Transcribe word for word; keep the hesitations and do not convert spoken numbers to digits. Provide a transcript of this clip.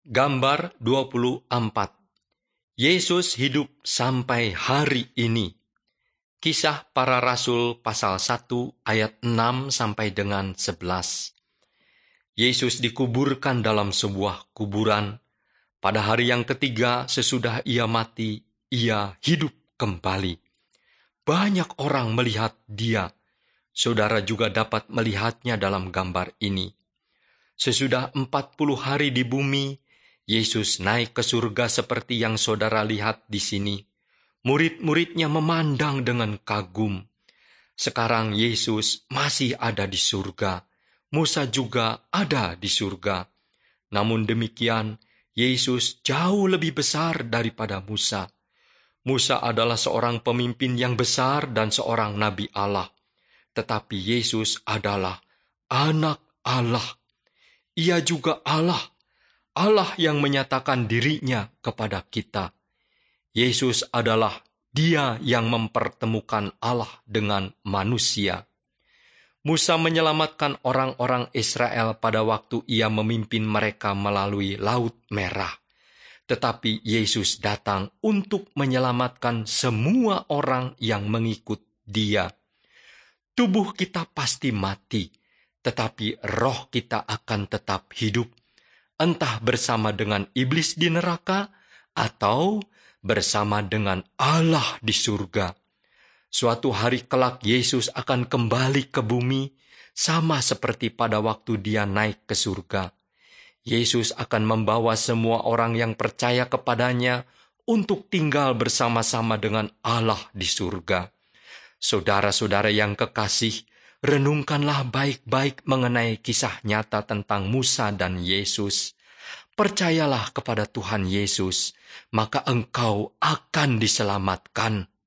Gambar dua puluh empat. Yesus hidup sampai hari ini. Kisah Para Rasul pasal satu ayat enam sampai dengan sebelas. Yesus dikuburkan dalam sebuah kuburan. Pada hari yang ketiga sesudah ia mati, ia hidup kembali. Banyak orang melihat dia. Saudara juga dapat melihatnya dalam gambar ini. Sesudah empat puluh hari di bumi, Yesus naik ke surga seperti yang saudara lihat di sini. Murid-muridnya memandang dengan kagum. Sekarang Yesus masih ada di surga. Musa juga ada di surga. Namun demikian, Yesus jauh lebih besar daripada Musa. Musa adalah seorang pemimpin yang besar dan seorang nabi Allah. Tetapi Yesus adalah anak Allah. Ia juga Allah. Allah yang menyatakan dirinya kepada kita. Yesus adalah Dia yang mempertemukan Allah dengan manusia. Musa menyelamatkan orang-orang Israel pada waktu ia memimpin mereka melalui Laut Merah. Tetapi Yesus datang untuk menyelamatkan semua orang yang mengikut Dia. Tubuh kita pasti mati, tetapi roh kita akan tetap hidup. Entah bersama dengan iblis di neraka, atau bersama dengan Allah di surga. Suatu hari kelak Yesus akan kembali ke bumi, sama seperti pada waktu dia naik ke surga. Yesus akan membawa semua orang yang percaya kepadanya untuk tinggal bersama-sama dengan Allah di surga. Saudara-saudara yang kekasih, renungkanlah baik-baik mengenai kisah nyata tentang Musa dan Yesus. Percayalah kepada Tuhan Yesus, maka engkau akan diselamatkan.